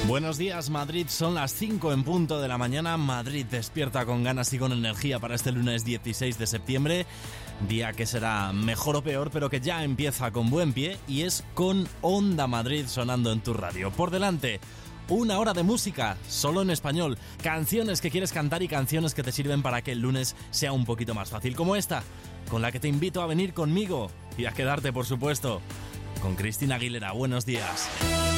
Buenos días, Madrid, son las 5 en punto de la mañana. Madrid despierta con ganas y con energía para este lunes 16 de septiembre. Día que será mejor o peor, pero que ya empieza con buen pie y es con Onda Madrid sonando en tu radio. Por delante, una hora de música, solo en español. Canciones que quieres cantar y canciones que te sirven para que el lunes sea un poquito más fácil, como esta, con la que te invito a venir conmigo y a quedarte, por supuesto, con Cristina Aguilera. Buenos días.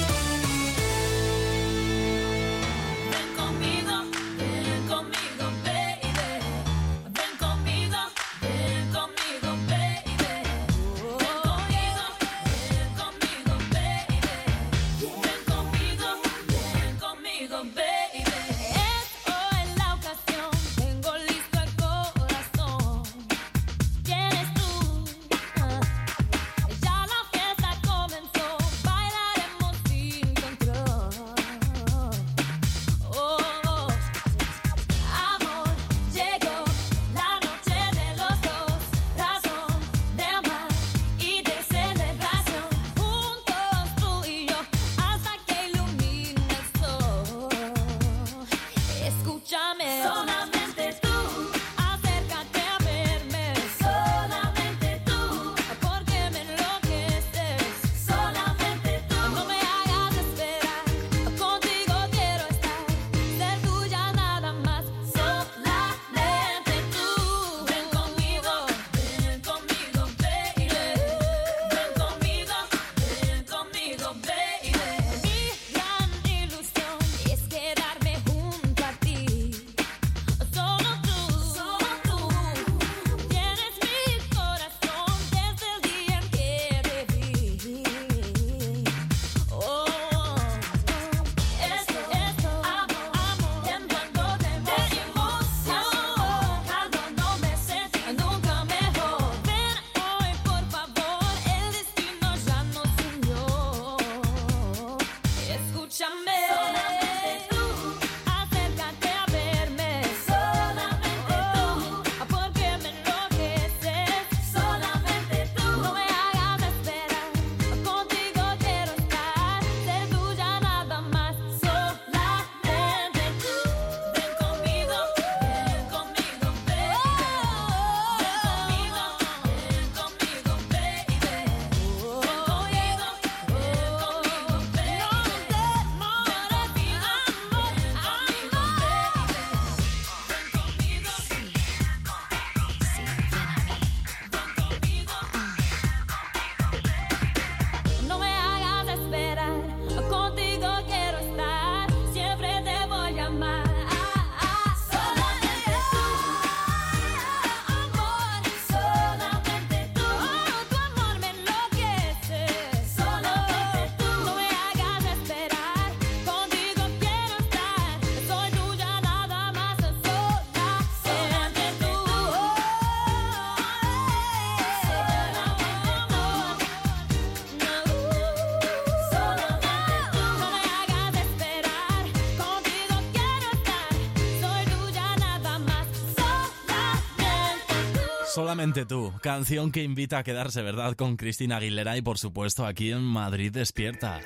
Solamente tú, canción que invita a quedarse, ¿verdad?, con Cristina Aguilera y por supuesto aquí en Madrid Despierta.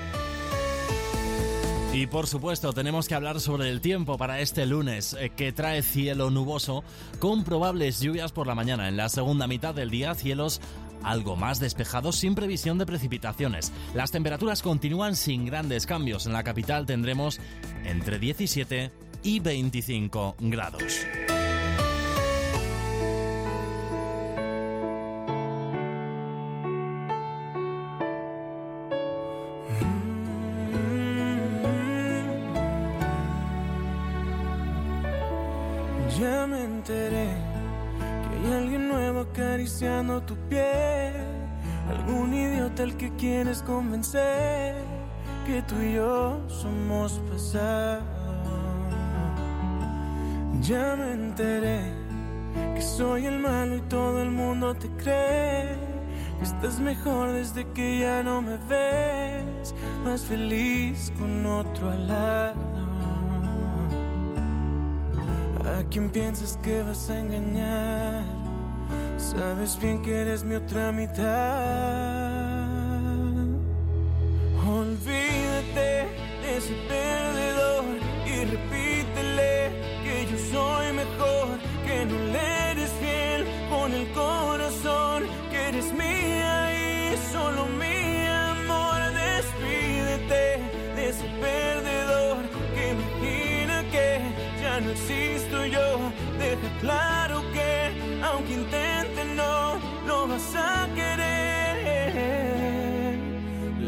Y por supuesto tenemos que hablar sobre el tiempo para este lunes, que trae cielo nuboso con probables lluvias por la mañana. En la segunda mitad del día, cielos algo más despejados sin previsión de precipitaciones. Las temperaturas continúan sin grandes cambios. En la capital tendremos entre 17 y 25 grados. Ya me enteré que hay alguien nuevo acariciando tu piel, algún idiota al que quieres convencer que tú y yo somos pasado. Ya me enteré que soy el malo y todo el mundo te cree, que estás mejor desde que ya no me ves, más feliz con otro al lado. ¿A quién piensas que vas a engañar? Sabes bien que eres mi otra mitad. Olvídate de ese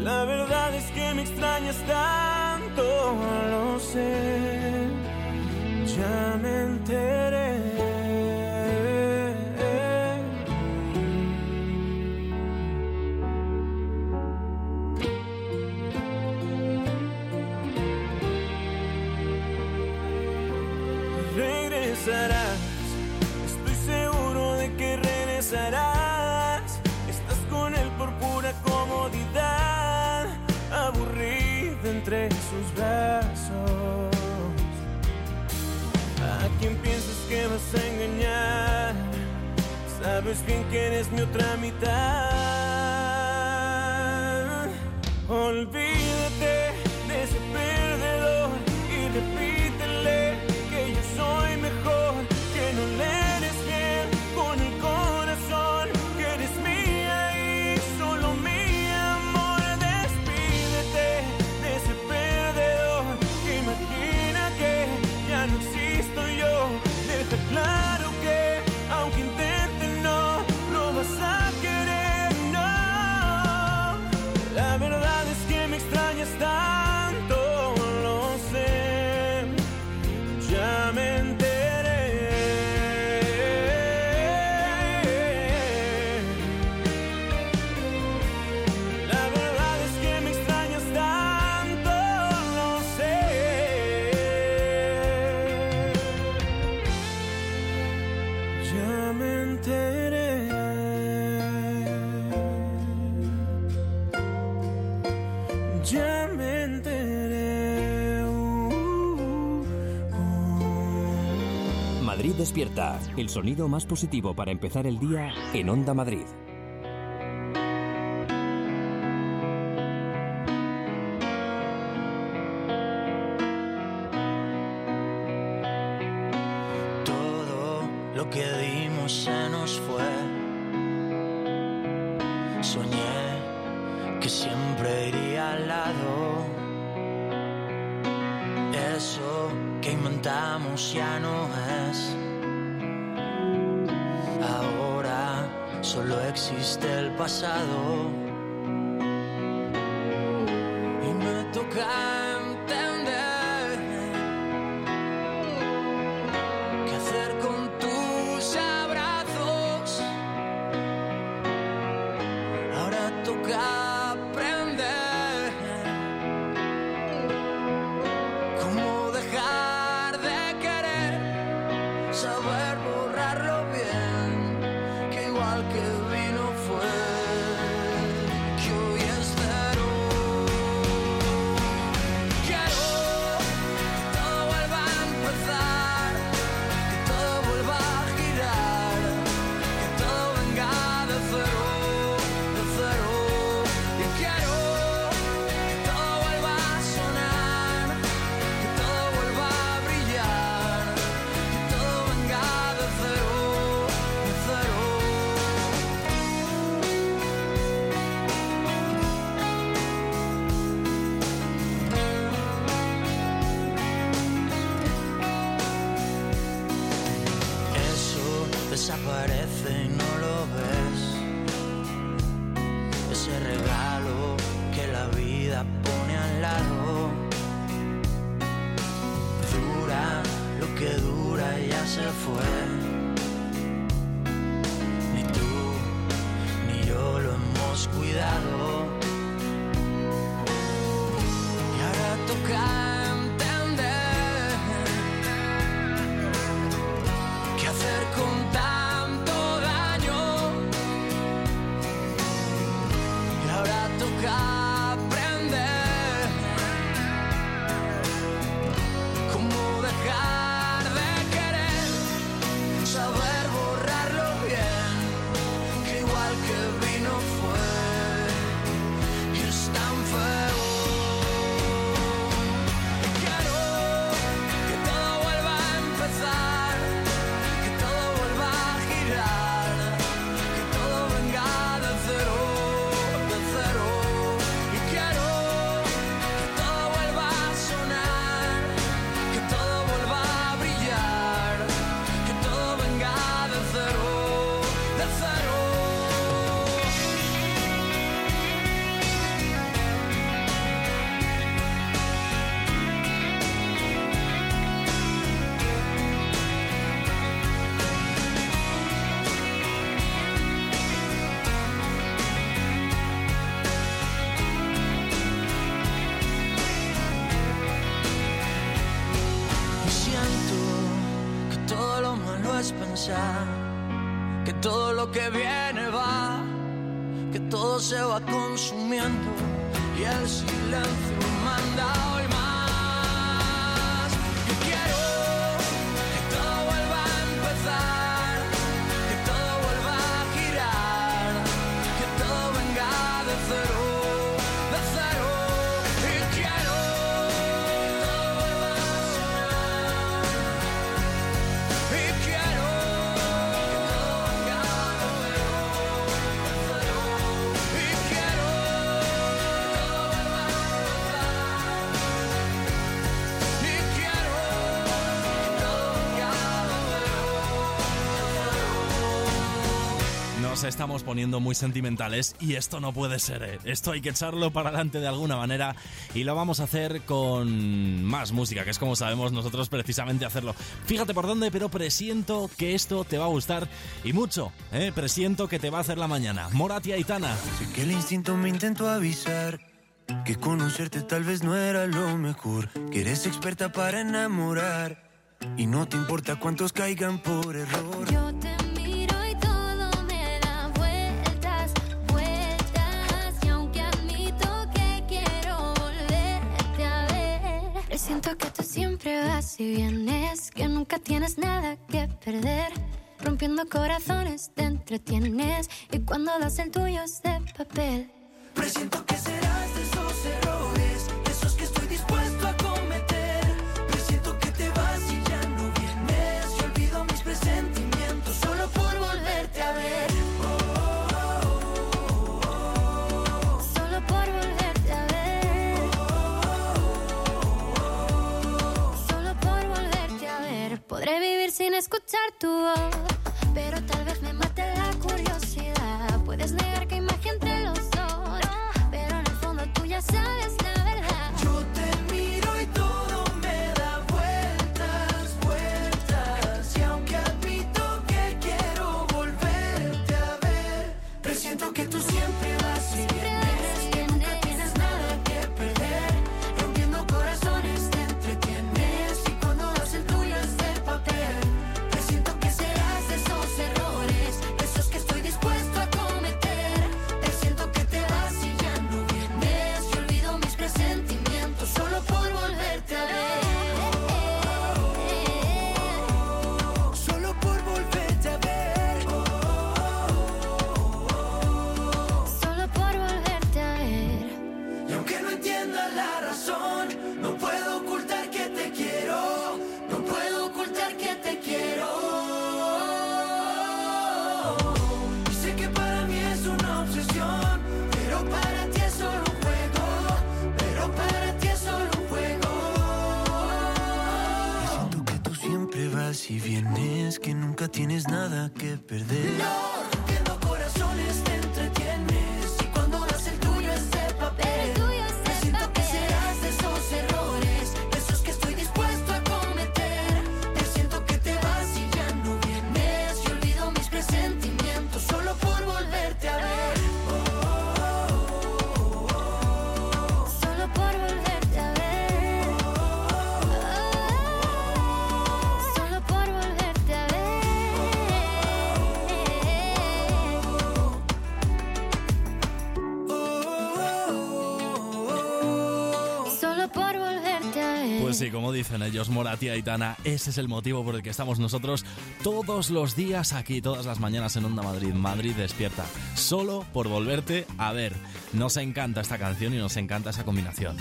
La verdad es que me extrañas tanto, lo sé, ya me enteré. Regresarás, estoy seguro de que regresarás. Estás con él por pura comodidad, aburrida entre sus brazos. ¿A quién piensas que vas a engañar? Sabes bien que eres mi otra mitad. Olvídate de ese perdedor y repítele que yo soy mejor, que no le eres fiel con el corazón, que eres mía y solo mía, amor. Despídete de ese perdedor, imagina que ya no existo yo. Deja claro que aunque intente no lo vas a querer, no. La verdad es que me extrañas tanto, lo sé, ya me enteré. La verdad es que me extrañas tanto, lo sé, ya me enteré. Ya me enteré. Madrid despierta, el sonido más positivo para empezar el día en Onda Madrid. Todo lo que dimos se nos fue. Soñé que siempre iría al lado. Eso que inventamos ya no es. Ahora solo existe el pasado. Y me toca entender qué hacer con tus abrazos. Ahora toca aprender cómo dejar de querer, saber borrarlo bien, que igual que vino fue. es pensar que todo lo que viene va, que todo se va consumiendo y el silencio manda hoy más. Yo quiero que todo vuelva a empezar, que todo vuelva a girar, que todo venga de cero, de cero. Y quiero que todo vuelva a sonar, y quiero que todo venga de cero, de cero. Y quiero que todo vuelva a empezar, y quiero que todo venga de cero. Nos estamos poniendo muy sentimentales y esto no puede ser, ¿eh? Esto hay que echarlo para adelante de alguna manera y lo vamos a hacer con más música, que es como sabemos nosotros precisamente hacerlo. Fíjate por dónde, pero presiento que esto te va a gustar y mucho, ¿eh? Presiento que te va a hacer la mañana. Morat y Aitana. Sé que el instinto me intentó avisar que conocerte tal vez no era lo mejor, que eres experta para enamorar y no te importa cuántos caigan por error. Yo te miro y todo me da vueltas, vueltas. Y aunque admito que quiero volverte a ver, presiento que tú siempre vas y vienes, que nunca tienes nada que perder. Rompiendo corazones te entretienes y cuando das el tuyo es de papel. Presiento que serás de esos errores, de esos que estoy dispuesto a cometer. Presiento que te vas y ya no vienes, y olvido mis presentimientos solo por volverte a ver. Solo por volverte a ver. Solo por volverte a ver. Podré vivir sin escuchar tu voz, pero tal vez me mate la curiosidad. Puedes negar que hay magia entre los dos, pero en el fondo tú ya sabes la verdad. Yo te miro y todo me da vueltas, vueltas. Y aunque admito que quiero volverte a ver, presiento que tú siempre vas y vienes, que nunca tienes nada que perder. Rompiendo corazones te entretienes y cuando das el tuyo es de papel. Presiento que serás de esos errores, de esos que estoy dispuesto a cometer. Presiento que te vas y ya no vienes, y olvido mis presentimientos solo por volverte a ver. Solo por volverte a ver. Solo por volverte a ver. Y aunque no entiendas la razón, no puedo ocultar que te quiero, no puedo ocultar que te quiero. Y sé que para mí es una obsesión, pero para ti es solo un juego, pero para ti es solo un juego. Siento que tú siempre vas y vienes, que nunca tienes nada que perder. No, rompiendo corazones te entretienes y cuando das el tuyo es de papel. El tuyo es de Presiento que papel. serás de esos errores, de esos que estoy dispuesto a cometer. Presiento que te vas y ya no vienes, y olvido mis presentimientos solo por volverte a ver. Solo por volverte a ver. Solo por volverte a ver. Solo por volverte a ver. Pues sí, como dicen ellos, Morat y Aitana, ese es el motivo por el que estamos nosotros todos los días aquí, todas las mañanas en Onda Madrid, Madrid Despierta, solo por volverte a ver. Nos encanta esta canción y nos encanta esa combinación.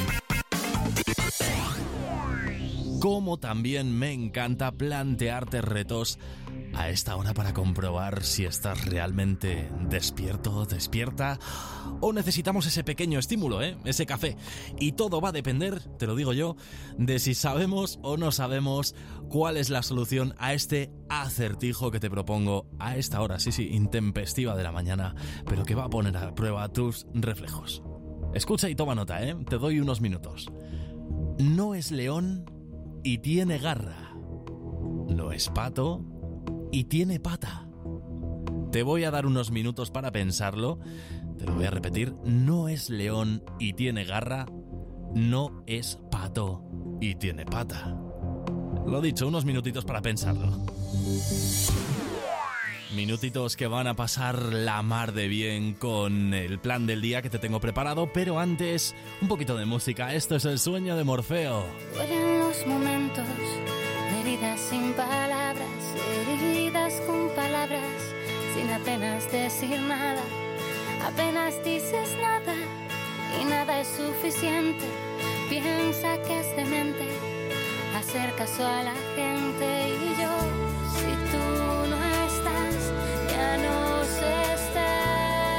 Como también me encanta plantearte retos a esta hora para comprobar si estás realmente despierto, despierta, o necesitamos ese pequeño estímulo, ese café. Y todo va a depender, te lo digo yo, de si sabemos o no sabemos cuál es la solución a este acertijo que te propongo a esta hora, sí, intempestiva de la mañana, pero que va a poner a prueba tus reflejos. Escucha y toma nota, te doy unos minutos. No es león y tiene garra. No es pato y tiene pata. Te voy a dar unos minutos para pensarlo. Te lo voy a repetir. No es león y tiene garra. No es pato y tiene pata. Lo dicho, unos minutitos para pensarlo. Minutitos que van a pasar la mar de bien con el plan del día que te tengo preparado, pero antes, un poquito de música. Esto es El sueño de Morfeo. Duelen los momentos, heridas sin palabras, heridas con palabras, sin apenas decir nada. Apenas dices nada y nada es suficiente. Piensa que es demente hacer caso a la gente y yo, si tú no estás, ya no sé estar.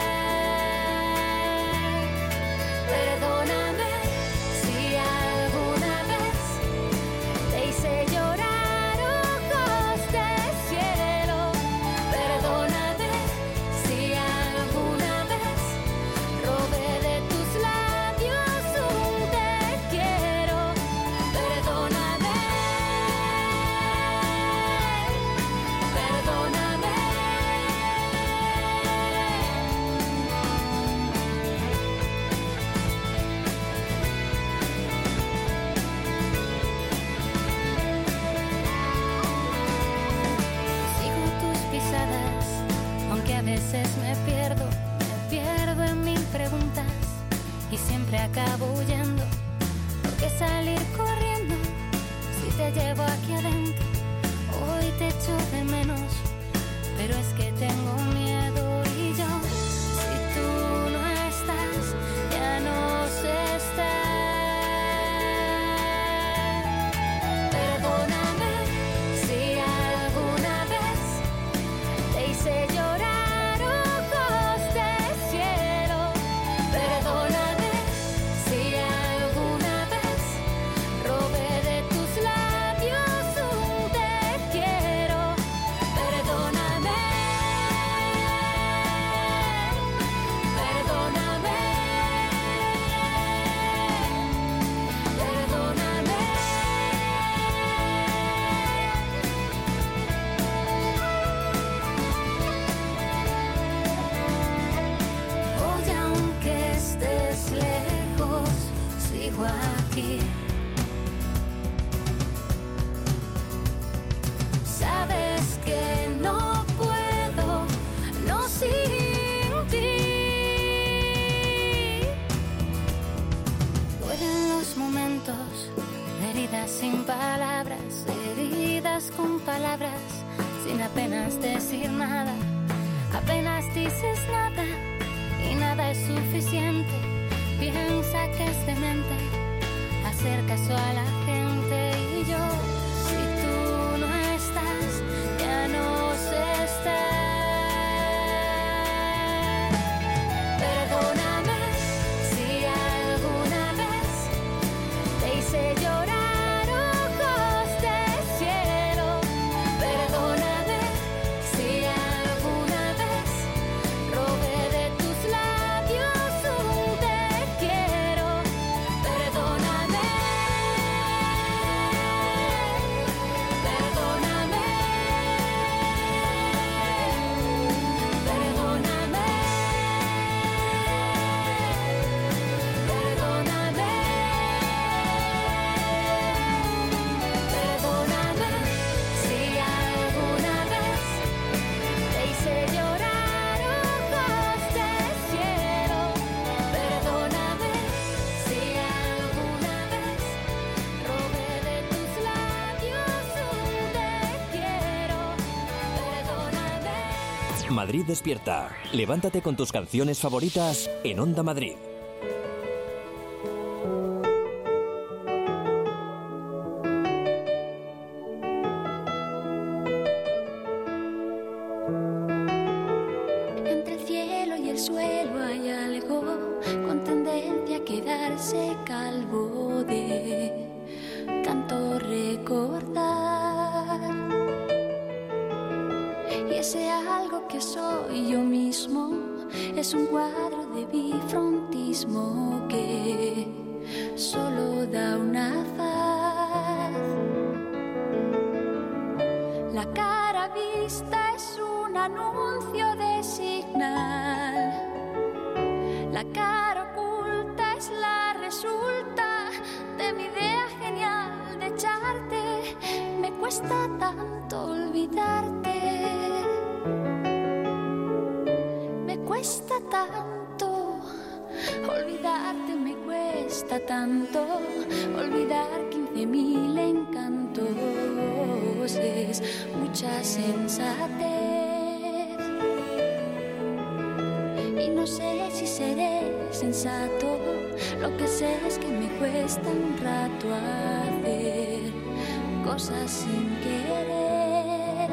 Perdóname si alguna vez te hice llorar ojos del cielo. Perdóname si alguna vez robé de tus labios un te quiero. Perdóname, perdóname. Sigo tus pisadas, aunque a veces me pierdo en mil preguntas y siempre acabo huyendo. ¿Por qué salir corriendo si te llevo aquí adentro? Hoy te echo de menos, pero es que tengo miedo y yo, si tú no estás, ya no sé estar. Perdóname si alguna vez te hice llorar ojos del cielo. Perdóname si alguna vez robé de tus labios un te quiero. Perdóname, perdóname, perdóname. Hoy aunque estés lejos, sigo aquí. Sabes que no puedo, no sin ti. Duelen los momentos, heridas sin palabras, heridas con palabras, sin apenas decir nada. Apenas dices nada y nada es suficiente. Piensa que es demente hacer caso a la gente y yo, si tú no estás, ya no sé estar. Perdóname si alguna vez te hice llorar ojos del cielo. Perdóname si alguna vez robé de tus labios un te quiero. Perdóname, perdóname, perdóname, perdóname, perdóname si alguna vez te hice llorar ojos del cielo. Perdóname si alguna vez robé de tus labios un te quiero. Perdóname. Madrid despierta. Levántate con tus canciones favoritas en Onda Madrid. Entre el cielo y el suelo hay algo con tendencia a quedarse calvo de tanto recordar. Y ese algo que soy yo mismo es un cuadro de bifrontismo que solo da una faz. La cara vista es un anuncio de señal. La cara oculta es la resulta de mi idea genial de echarte cuesta tanto olvidarte. Me cuesta tanto olvidarte, me cuesta tanto olvidar 15.000 encantos. Es mucha sensatez y no sé si seré sensato. Lo que sé es que me cuesta un rato hacer cosas sin querer.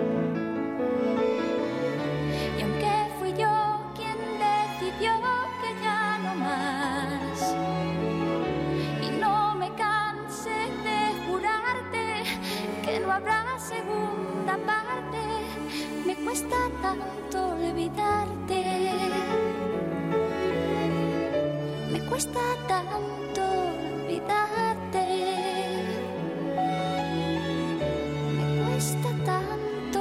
Y aunque fui yo quien decidió que ya no más, y no me cansé de jurarte que no habrá segunda parte, me cuesta tanto olvidarte. Me cuesta tanto olvidarte. Me cuesta tanto.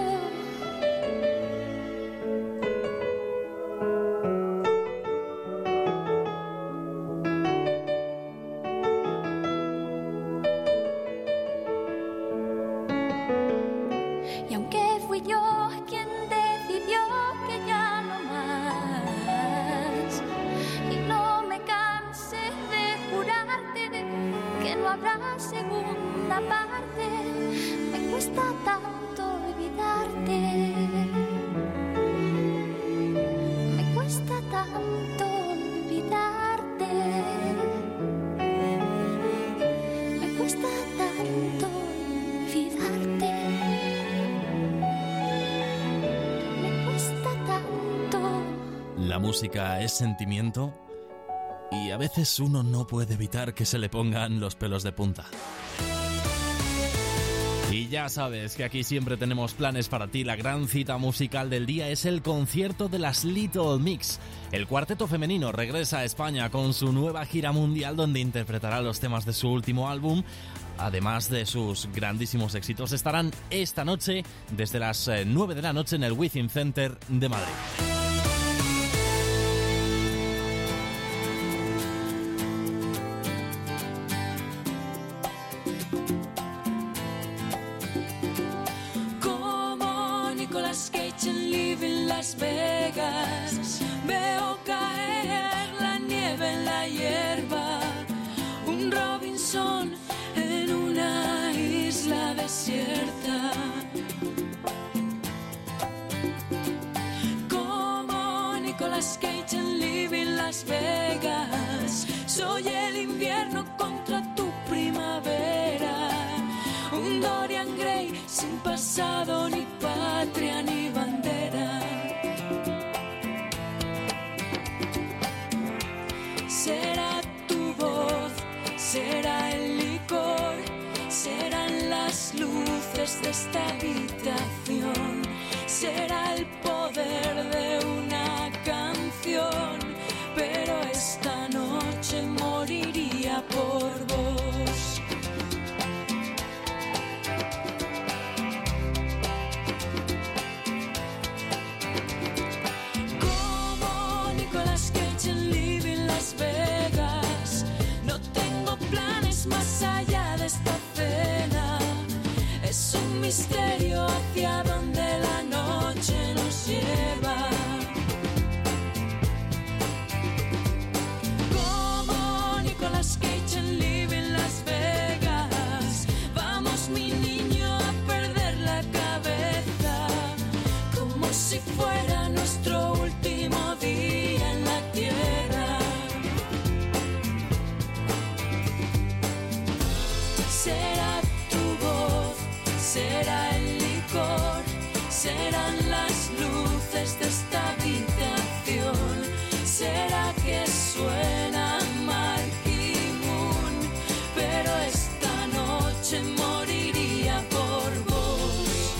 Y aunque fui yo quien decidió que ya no más, y no me cansé de jurarte que no habrá segunda parte, me cuesta tanto olvidarte. Me cuesta tanto olvidarte. Me cuesta tanto olvidarte. Me cuesta tanto. La música es sentimiento y a veces uno no puede evitar que se le pongan los pelos de punta. Y ya sabes que aquí siempre tenemos planes para ti. La gran cita musical del día es el concierto de las Little Mix. El cuarteto femenino regresa a España con su nueva gira mundial donde interpretará los temas de su último álbum. Además de sus grandísimos éxitos, estarán esta noche desde las 9 de la noche en el Within Center de Madrid. Como Nicolas Cage en Living Las Vegas, veo caer la nieve en la hierba, un Robinson en una isla desierta. Como Nicolas Cage en Living Las Vegas, soy el invierno contra tu primavera, un Dorian Gray sin pasado, ni patria, ni bandera. Será tu voz, será el licor, serán las luces de esta habitación, será el poder de una canción, pero esta noche moriría por vos. Como Nicolas Cage en Living Las Vegas, no tengo planes más allá de esta cena. Es un misterio hacia donde la noche nos lleva. Como Nicolas Cage en Living Las Vegas, vamos mi niño a perder la cabeza, como si fuera nuestro último día en la tierra. Será tu voz, será el licor, serán las luces de esta habitación, será que suena Marquee Moon, pero esta noche moriría por vos.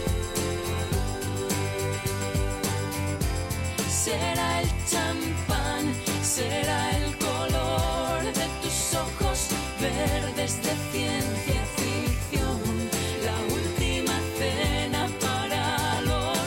Será el champán, será el color de tus ojos verdes de ciencia ficción, la última cena para los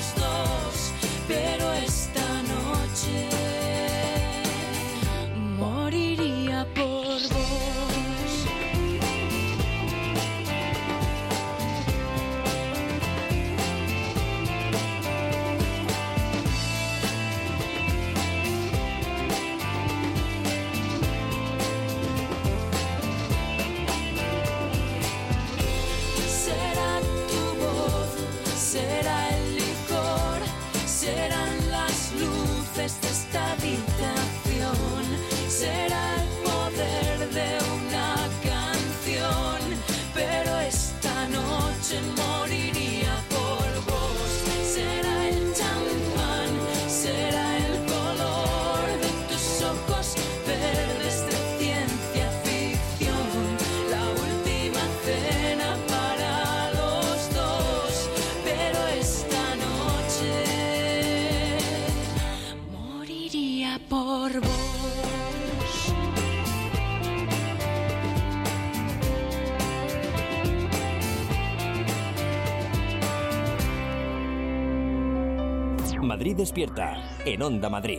Madrid Despierta, en Onda Madrid.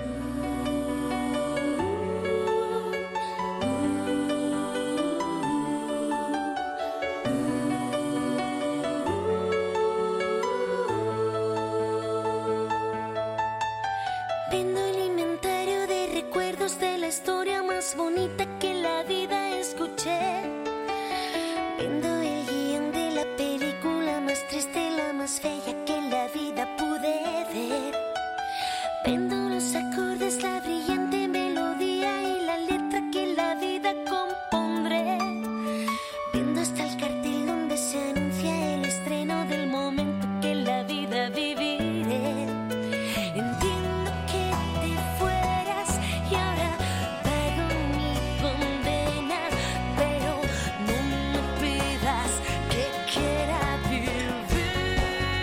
Vendo el inventario de recuerdos de la historia más bonita que en la vida escuché. Vendo el guión de la película más triste, la más bella que en la vida pude ver. Vendo los acordes, la brillante melodía y la letra que en la vida compondré. Vendo hasta el cartel donde se anuncia el estreno del momento que en la vida viviré. Entiendo que te fueras y ahora pago mi condena, pero no me pidas que quiera vivir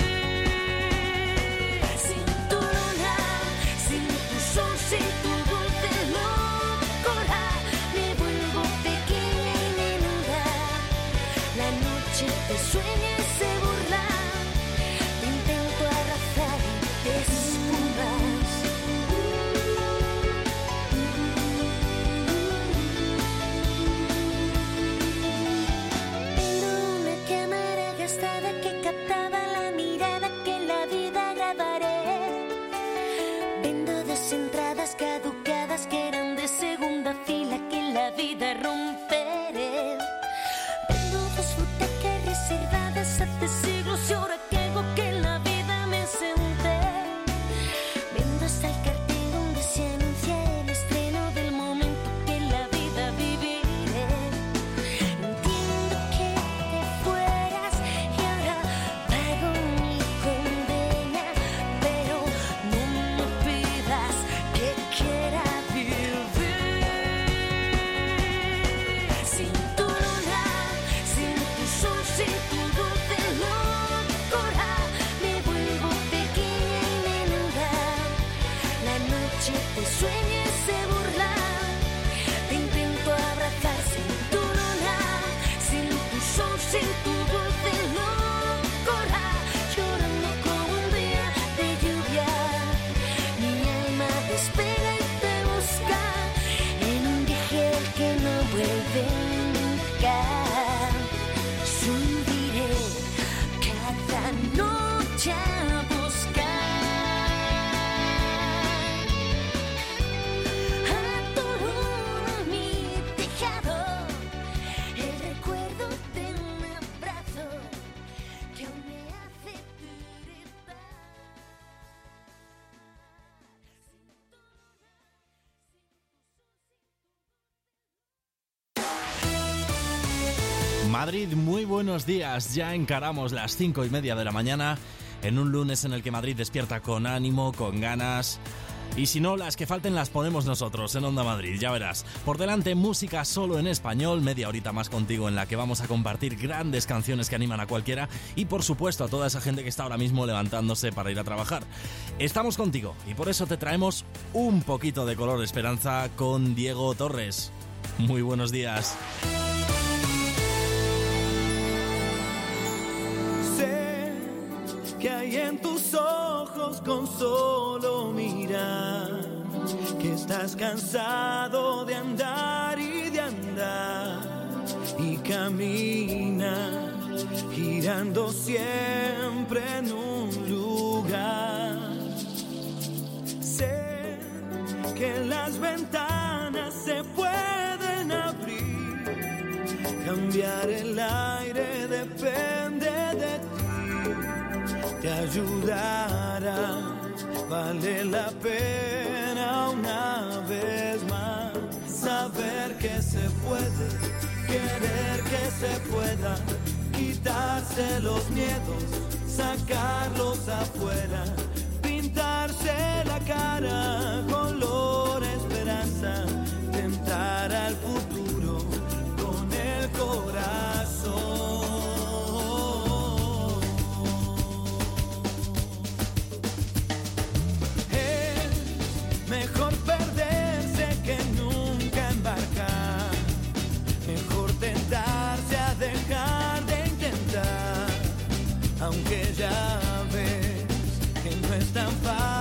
sin tu luna, sin tu sol, sin tu dulce locura. Me vuelvo pequeña y menuda. La noche te sueña y se burla. Te intento abrazar y te esfumas. Vendo una cámara gastada que captaba la mirada que en la vida grabaré. Vendo dos entradas caducadas que eran de segunda fila que en la vida romperé. Vendo dos butacas reservadas hace siglos y ahora que hago que en la vida me senté. Vendo hasta el cartel donde se anuncia el estreno del momento que en la vida viviré. Entiendo que te fueras y ahora pago mi condena, pero no me pidas que quiera vivir sin tu luna, sin tu sol, sin tu dulce locura. Me vuelvo pequeña y menuda. La noche te sueña y se burla. Te intento abrazar sin tu luna, sin tu sol, sin tu dulce locura. Llorando como un día de lluvia. Mi alma te espera y te busca en un viaje al que no vuelve nunca. Subiré cada noche a buscar a tu luna, mi tejado, el recuerdo de un abrazo que aún me hace tiritar. Madrid, muy buenos días. Ya encaramos las 5:30 de la mañana en un lunes en el que Madrid despierta con ánimo, con ganas. Y si no, las que falten las ponemos nosotros en Onda Madrid, ya verás. Por delante, música solo en español, media horita más contigo en la que vamos a compartir grandes canciones que animan a cualquiera y por supuesto a toda esa gente que está ahora mismo levantándose para ir a trabajar. Estamos contigo y por eso te traemos un poquito de color de esperanza con Diego Torres. Muy buenos días. Sé que hay en tus ojos con solo mirar que estás cansado de andar y de andar y camina girando siempre en un lugar. Sé que las ventanas se pueden abrir, cambiar el aire depende de ti. Te ayudará, vale la pena una vez más saber que se puede, querer que se pueda, quitarse los miedos, sacarlos afuera, pintarse la cara color esperanza, tentar al futuro con el corazón. Mejor perderse que nunca embarcar. Mejor tentarse a dejar de intentar. Aunque ya ves que no es tan fácil.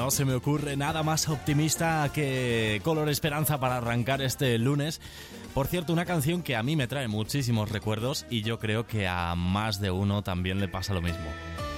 no se me ocurre nada más optimista que Color Esperanza para arrancar este lunes. Por cierto, una canción que a mí me trae muchísimos recuerdos y yo creo que a más de uno también le pasa lo mismo.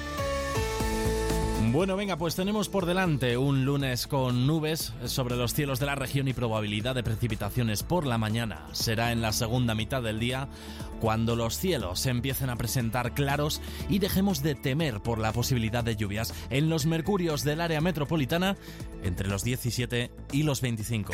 Bueno, venga, pues tenemos por delante un lunes con nubes sobre los cielos de la región y probabilidad de precipitaciones por la mañana. Será en la segunda mitad del día cuando los cielos se empiecen a presentar claros y dejemos de temer por la posibilidad de lluvias en los mercurios del área metropolitana entre los 17 y los 25.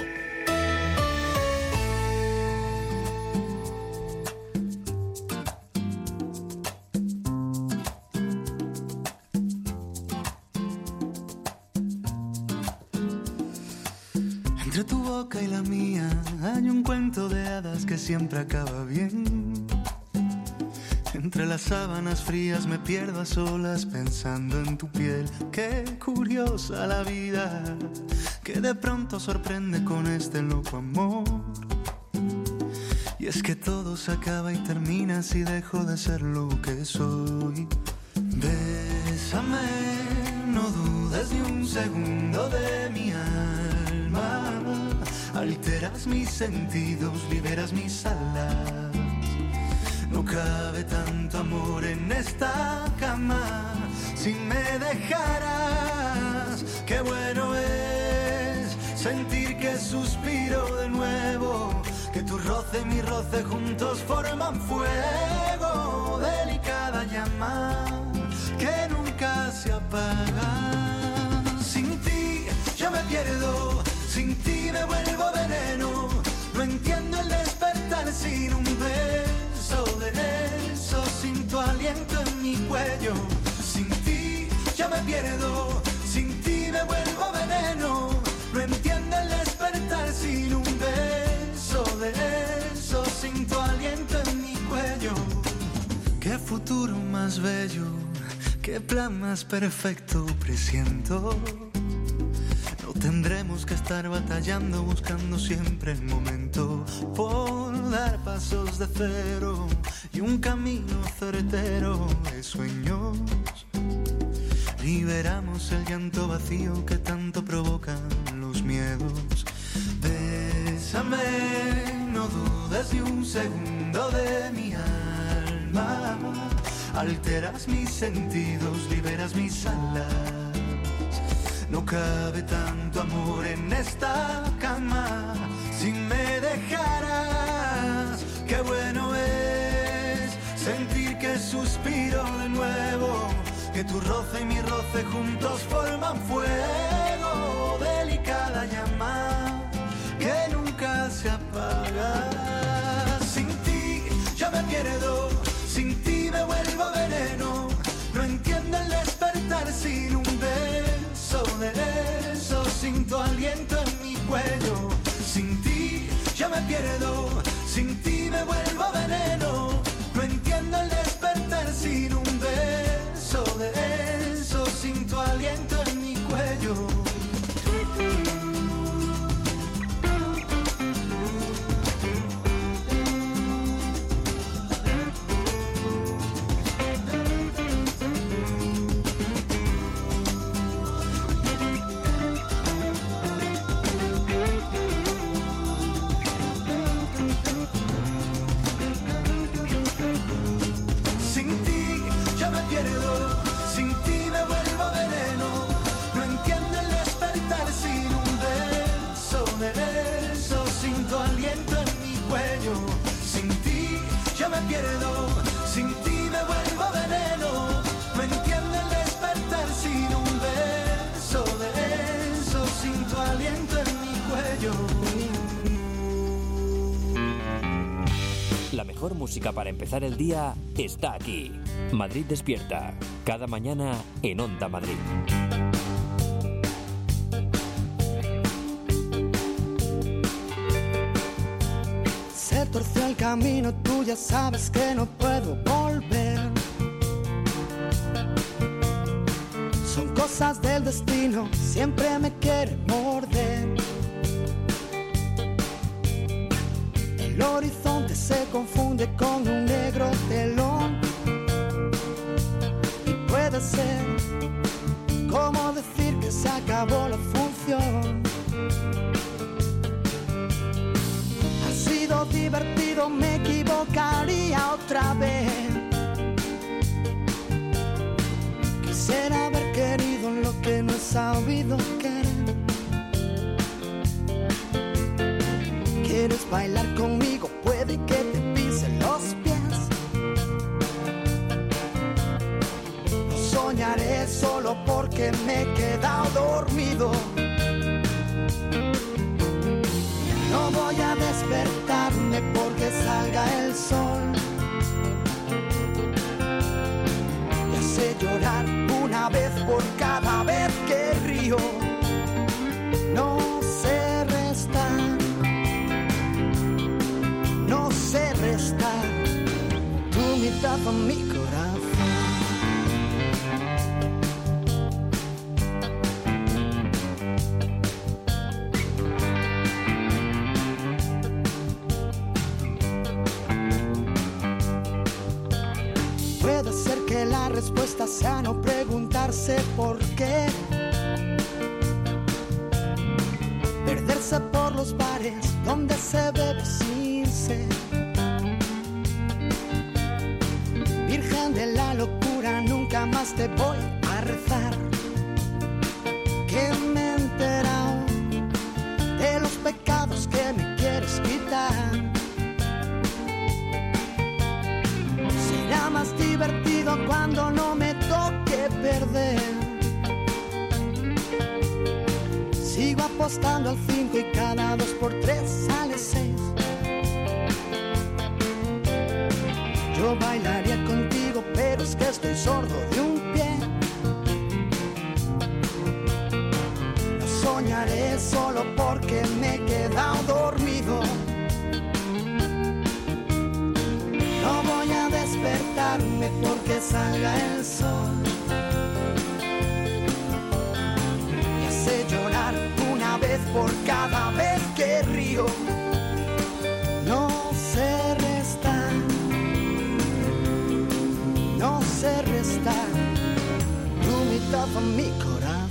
Entre tu boca y la mía hay un cuento de hadas que siempre acaba bien. Entre las sábanas frías me pierdo a solas pensando en tu piel. Qué curiosa la vida, que de pronto sorprende con este loco amor. Y es que todo se acaba y termina si dejo de ser lo que soy. Bésame, no dudes ni un segundo de mi alma. Alteras mis sentidos, liberas mis alas. No cabe tanto amor en esta cama. Si me dejaras, qué bueno es sentir que suspiro de nuevo. Que tu roce y mi roce juntos forman fuego. Delicada llama que nunca se apaga. Sin ti yo me pierdo, sin ti me vuelvo veneno. No entiendo el despertar sin un beso de eso, sin tu aliento en mi cuello. Sin ti yo me pierdo, sin ti me vuelvo veneno. No entiendo el despertar sin un beso de eso, sin tu aliento en mi cuello. Qué futuro más bello, qué plan más perfecto presiento. No tendremos que estar batallando, buscando siempre el momento por dar pasos de cero y un camino certero de sueños. Liberamos el llanto vacío que tanto provocan los miedos. Bésame, no dudes ni un segundo de mi alma. Alteras mis sentidos, liberas mis alas. No cabe tanto amor en esta cama. Si me dejaras, qué bueno es sentir que suspiro de nuevo. Que tu roce y mi roce juntos forman fuego. Delicada llama que nunca se apaga. Sin ti yo me pierdo, sin ti me vuelvo veneno. No entiendo el despertar sin un beso de eso, sin tu aliento en mi cuello. Sin ti yo me pierdo, sin ti me vuelvo veneno. No entiendo el despertar sin un beso de eso, sin tu aliento en mi cuello. Pierdo, sin ti me vuelvo veneno. No entiendo el despertar sin un beso de eso, sin tu aliento en mi cuello. La mejor música para empezar el día está aquí. Madrid Despierta, cada mañana en Onda Madrid. Se torció el camino, tú ya sabes que no puedo volver. Son cosas del destino, siempre me quiere morder. El horizonte se confunde con un negro telón. Y puede ser como decir que se acabó lo sido divertido, me equivocaría otra vez. Quisiera haber querido lo que no he sabido querer. ¿Quieres bailar conmigo? Puede que te pisen los pies. No soñaré solo porque me he quedado dormido. No voy a despertarme porque salga el sol. Ya sé llorar una vez por cada vez que río. No sé restar, no sé restar tu mitad a mi corazón. Puede ser que la respuesta sea no preguntarse por qué. Perderse por los bares donde se bebe sin sed. Virgen de la locura, nunca más te voy a rezar. Que me he enterado de los pecados que me quieres quitar. Será más divertido cuando no me toque perder. Sigo apostando al 5 y cada 2x3 sale 6. Yo bailaría contigo, pero es que estoy sordo de un pie. No soñaré solo porque me he quedado dormido. No voy a despertarme porque salga el sol. Ya sé llorar una vez por cada vez que río. No sé restar, no sé restar tu mitad a mi corazón.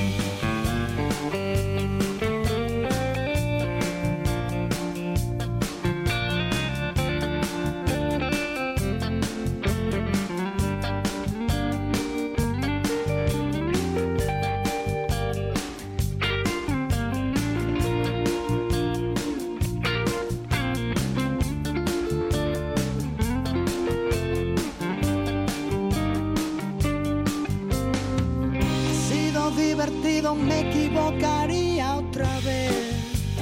Me equivocaría otra vez.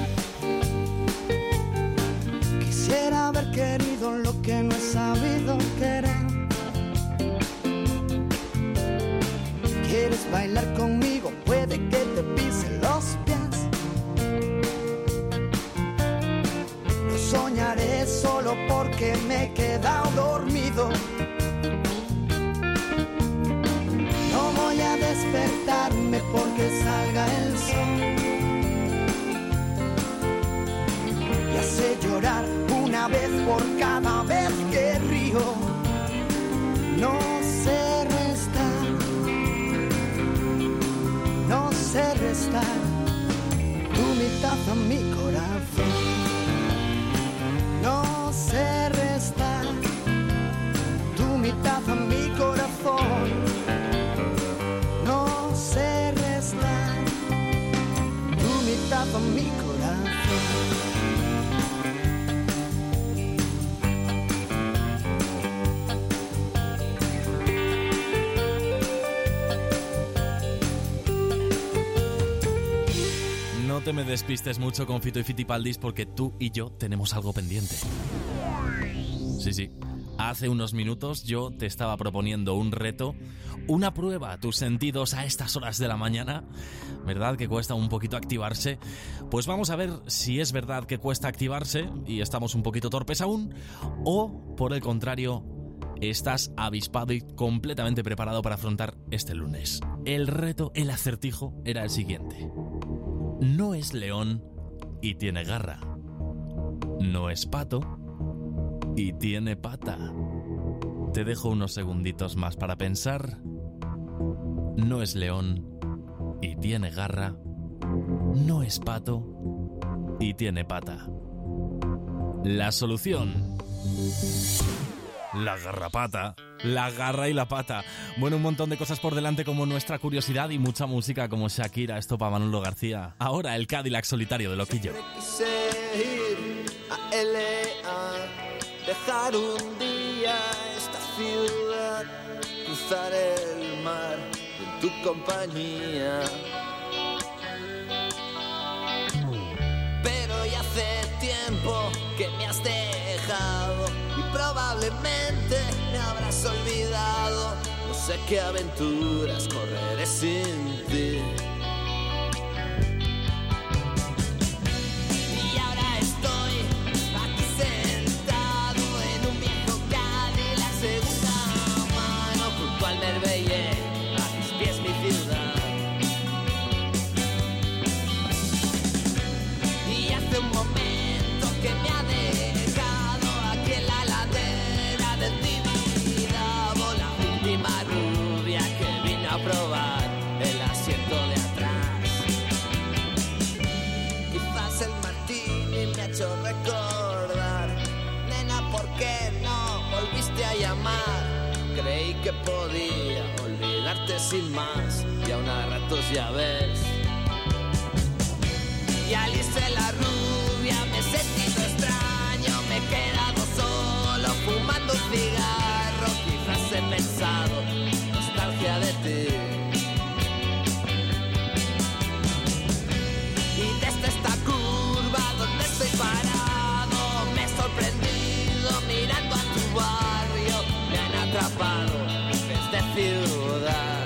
Quisiera haber querido lo que no he sabido querer. ¿Quieres bailar conmigo? Puede que te pisen los pies. No soñaré solo porque me he quedado dormido. No voy a despertarme porque salga el sol. Ya sé llorar una vez por cada vez que río. No sé restar, no sé restar tu mitad a mi corazón. No sé restar tu mitad a mi corazón. No sé restar tu mitad a mi corazón. No te me despistes mucho con Fito y Fitipaldis porque tú y yo tenemos algo pendiente. Sí. Hace unos minutos yo te estaba proponiendo un reto, una prueba a tus sentidos a estas horas de la mañana. ¿Verdad que cuesta un poquito activarse? Pues vamos a ver si es verdad que cuesta activarse y estamos un poquito torpes aún, o por el contrario, estás avispado y completamente preparado para afrontar este lunes. El reto, el acertijo, era el siguiente. No es león y tiene garra. No es pato y tiene pata. Te dejo unos segunditos más para pensar. No es león y tiene garra. No es pato y tiene pata. La solución: la garrapata. La garra y la pata. Bueno, un montón de cosas por delante como nuestra curiosidad y mucha música como Shakira. Esto para Manolo García. Ahora el Cadillac solitario de Loquillo. Quise ir a L.A., dejar un día esta ciudad, cruzar el mar en tu compañía. Pero ya hace tiempo que me has dejado y probablemente me habrás olvidado. No sé qué aventuras correré sin ti. Y ahora estoy aquí sentado en un viejo Cadillac segunda mano junto al Marbella, a mis pies mi ciudad. Y hace un momento que me ha dejado aquí en la ladera del Tibidabo la última rubia que vino a probar el asiento de atrás. Quizás el martini me ha hecho recordar, nena, ¿por qué no volviste a llamar? Creí que podía olvidarte sin más y aún a ratos ya ves. Y al irse la rubia me he sentido extraño, me he quedado solo fumando un cigarro. Quizás he pensado, nostalgia de ti. Y desde esta curva donde estoy parado me he sorprendido mirando a tu barrio. Me han atrapado desde ciudad.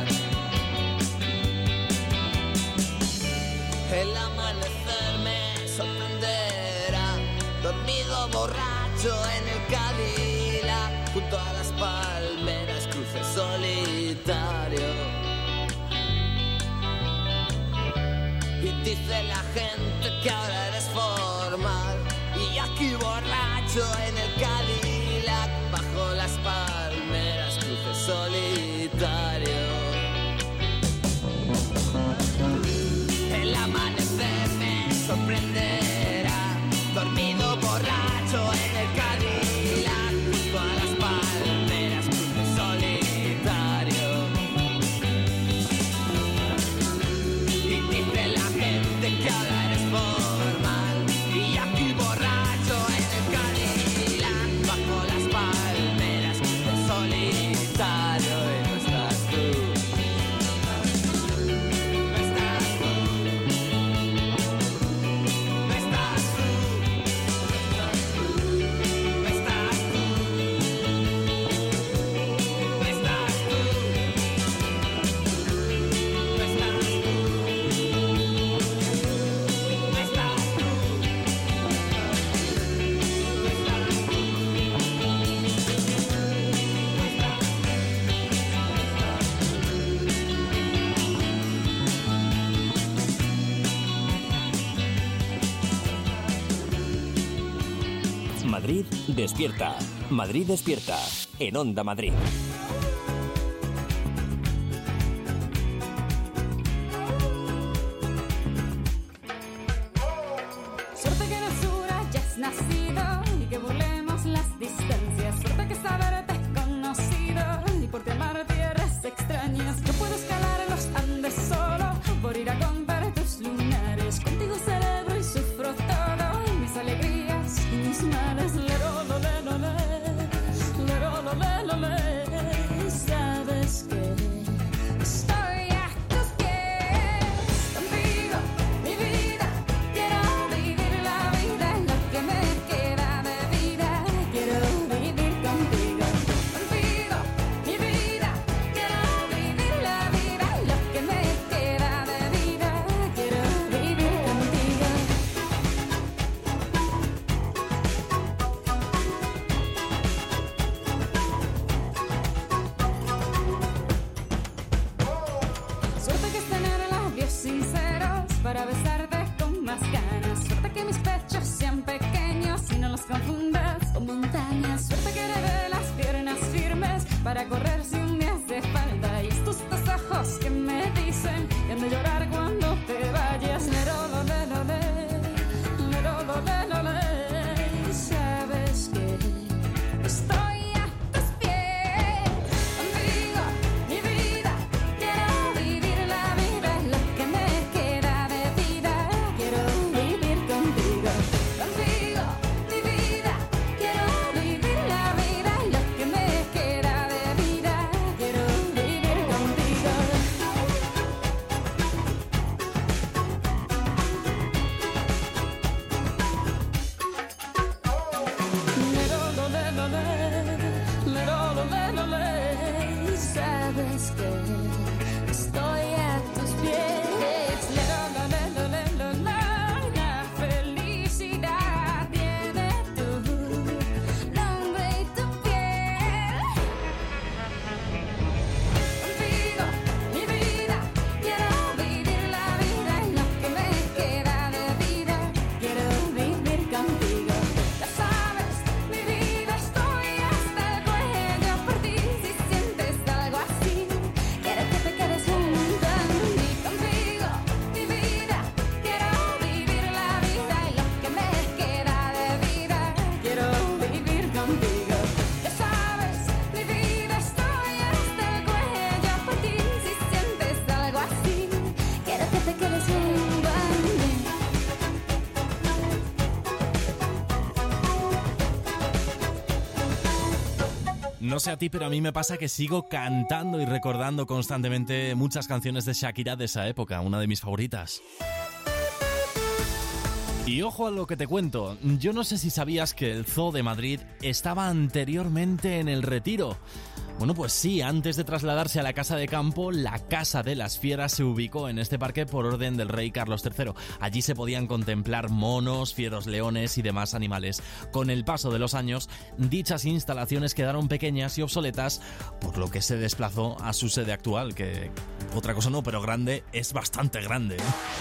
El amanecer me sorprenderá, dormido borracho en el Cadillac, junto a las palmeras cruce solitario. Y dice la gente que ahora eres formal, y aquí borracho en el Cadillac, bajo las palmeras cruce solitario. El amanecer me sorprenderá, dormido borracho en el Cadillac, junto a las palmeras cruce solitario. Y dice la gente que ahora eres formal, y aquí borracho en el Cadillac, bajo las palmeras cruce solitario. Y no estás tú. Madrid despierta. Madrid despierta. En Onda Madrid. Suerte que en Sura ya has nacido y que burlemos las distancias. Suerte que saberte conocido y por ti amar tierras extrañas. Yo puedo escalar en los Andes solo por ir a contar tus lunares. Contigo celebro y sufro todo, y mis alegrías y mis males. Sabes que estoy a tus pies. Contigo, mi vida, quiero vivir la vida, lo que me queda de vida. Quiero vivir contigo. Contigo, mi vida, quiero vivir la vida, lo que me queda de vida. Quiero vivir contigo. Suerte que es tener labios sinceros para besarte con más ganas. Suerte que mis pechos sean pequeños y no los confundas con montañas. Suerte que heredé las piernas firmes para correr si un día hace falta. Y estos dos ojos que me dicen que han de llorar cuando te vayas. Lerololelole, lerololelole. No sé a ti, pero a mí me pasa que sigo cantando y recordando constantemente muchas canciones de Shakira de esa época, una de mis favoritas. Y ojo a lo que te cuento, yo no sé si sabías que el Zoo de Madrid estaba anteriormente en El Retiro. Bueno, pues sí, antes de trasladarse a la Casa de Campo, la Casa de las Fieras se ubicó en este parque por orden del rey Carlos III. Allí se podían contemplar monos, fieros leones y demás animales. Con el paso de los años, dichas instalaciones quedaron pequeñas y obsoletas, por lo que se desplazó a su sede actual, que otra cosa no, pero grande, es bastante grande.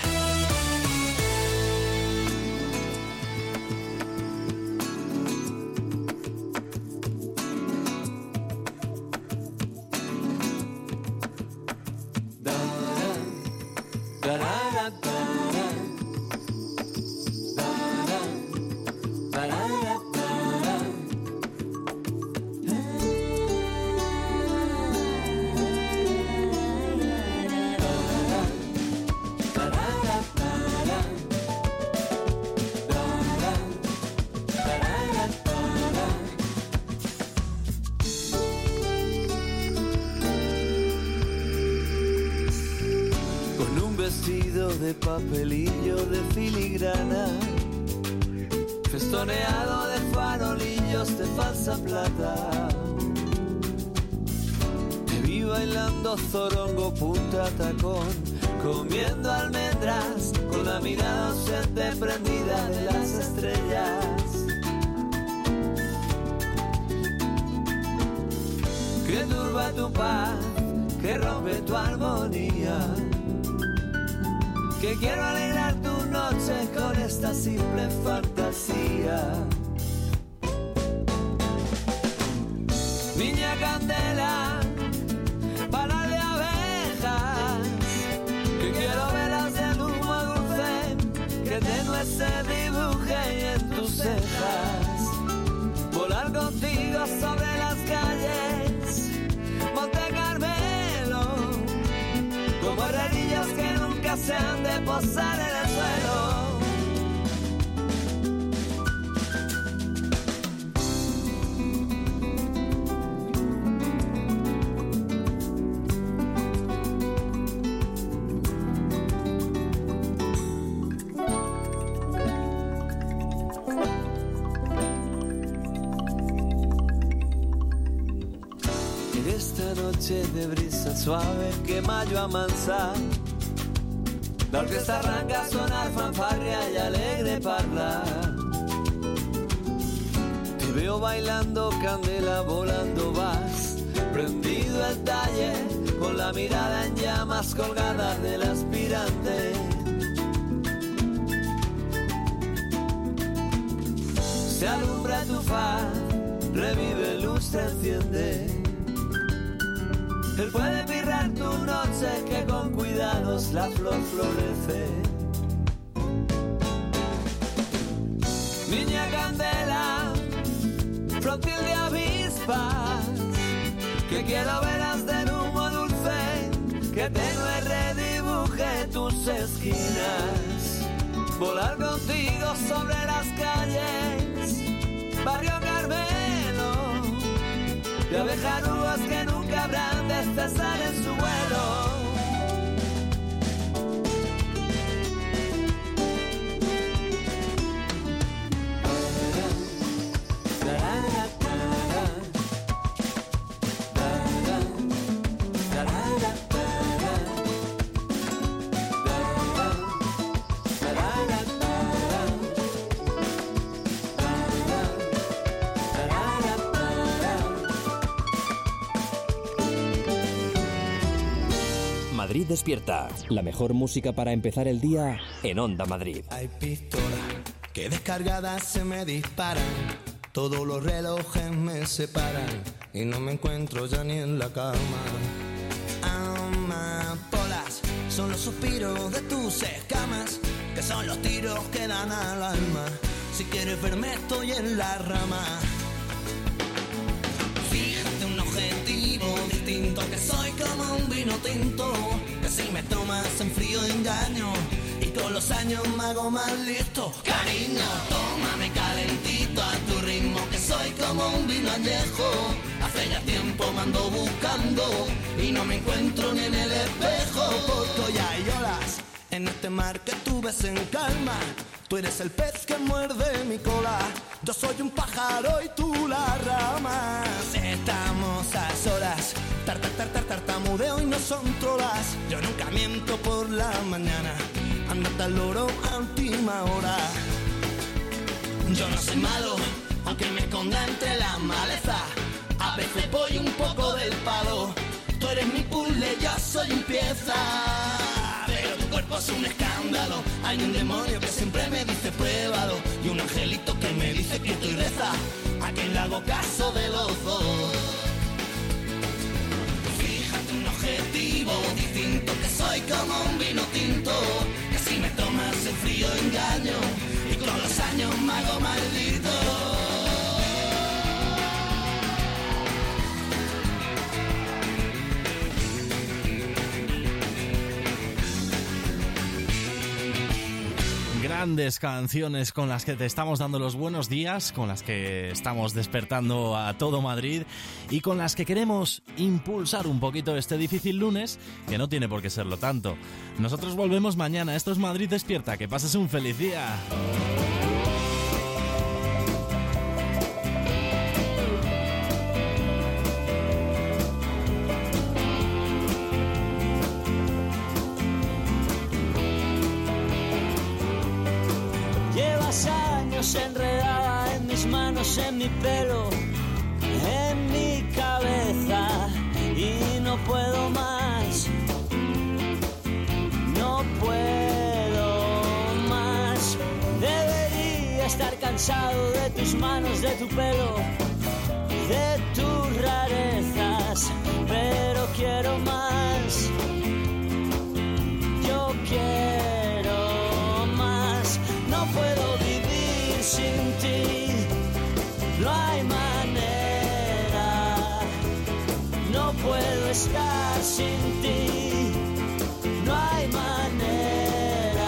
De papelillo de filigrana, festoneado de farolillos de falsa plata. Te vi bailando zorongo, punta tacón, comiendo almendras, con la mirada ausente prendida de las estrellas. Que turba tu paz, que rompe tu armonía. Que quiero alegrar tu noche con esta simple fantasía. Niña candela, para de abejas, que quiero velas del humo dulce, que tenue se dibuje en tus cejas. Volar contigo sobre las calles, Monte Carmelo, como herrerillos que nunca se han de posar en el suelo. En esta noche de brisa suave que mayo amansa, la orquesta arranca a sonar fanfarria y alegre parla. Te veo bailando candela, volando vas, prendido el talle, con la mirada en llamas colgada del aspirante. Se alumbra tu faz, revive luz, te enciende. Él puede pirrar tu noche que con cuidados la flor florece. Niña candela, frótil de avispas, que quiero veras del humo dulce, que tenue redibuje tus esquinas. Volar contigo sobre las calles, barrio Carmelo, de abejarugas que nunca habrán de cesar en su vuelo. Madrid Despierta, la mejor música para empezar el día en Onda Madrid. Hay pistolas que descargadas se me disparan, todos los relojes me separan y no me encuentro ya ni en la cama. Amapolas son los suspiros de tus escamas, que son los tiros que dan al alma. Si quieres verme estoy en la rama. Fíjate un objetivo distinto, que soy como un vino tinto, que si me tomas en frío engaño y con los años me hago más listo. Cariño, tómame calentito a tu ritmo, que soy como un vino añejo, Hace ya tiempo me ando buscando y no me encuentro ni en el espejo. Porque ya hay olas en este mar que tú ves en calma. Tú eres el pez que muerde mi cola. Yo soy un pájaro y tú la rama. Estamos a solas, tartamudeo y no son trolas. Yo nunca miento por la mañana, andate al loro a última hora. Yo no soy malo, aunque me esconda entre la maleza. A veces voy un poco del palo. Tú eres mi puzzle, yo soy un pieza. Pero tu cuerpo es un escándalo. Hay un demonio que siempre me dice pruébalo, y un angelito que me dice que estoy reza. ¿A quién le hago caso de los dos? Fíjate un objetivo distinto, que soy como un vino tinto, que si me tomas el frío engaño y con los años me hago maldito. Grandes canciones con las que te estamos dando los buenos días, con las que estamos despertando a todo Madrid y con las que queremos impulsar un poquito este difícil lunes, que no tiene por qué serlo tanto. Nosotros volvemos mañana. Esto es Madrid Despierta. Que pases un feliz día. Enredada en mis manos, en mi pelo, en mi cabeza, y no puedo más, no puedo más. Debería estar cansado de tus manos, de tu pelo, de tus rarezas, pero quiero más, yo quiero más. No puedo vivir sin ti, no hay manera. No puedo estar sin ti, no hay manera.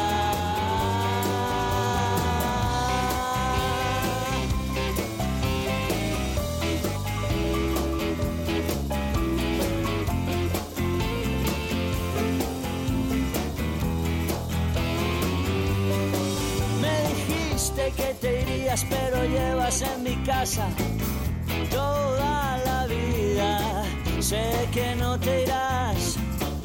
Que te irías, pero llevas en mi casa toda la vida. Sé que no te irás,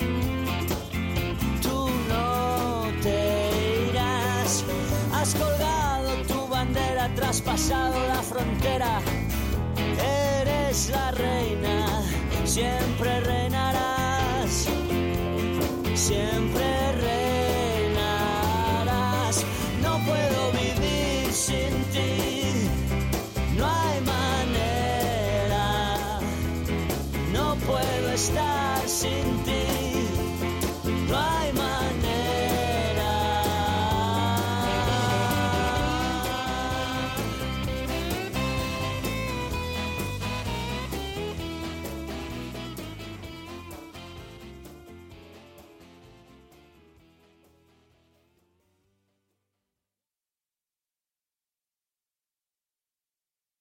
tú no te irás. Has colgado tu bandera, traspasado la frontera. Eres la reina, siempre reinarás, siempre.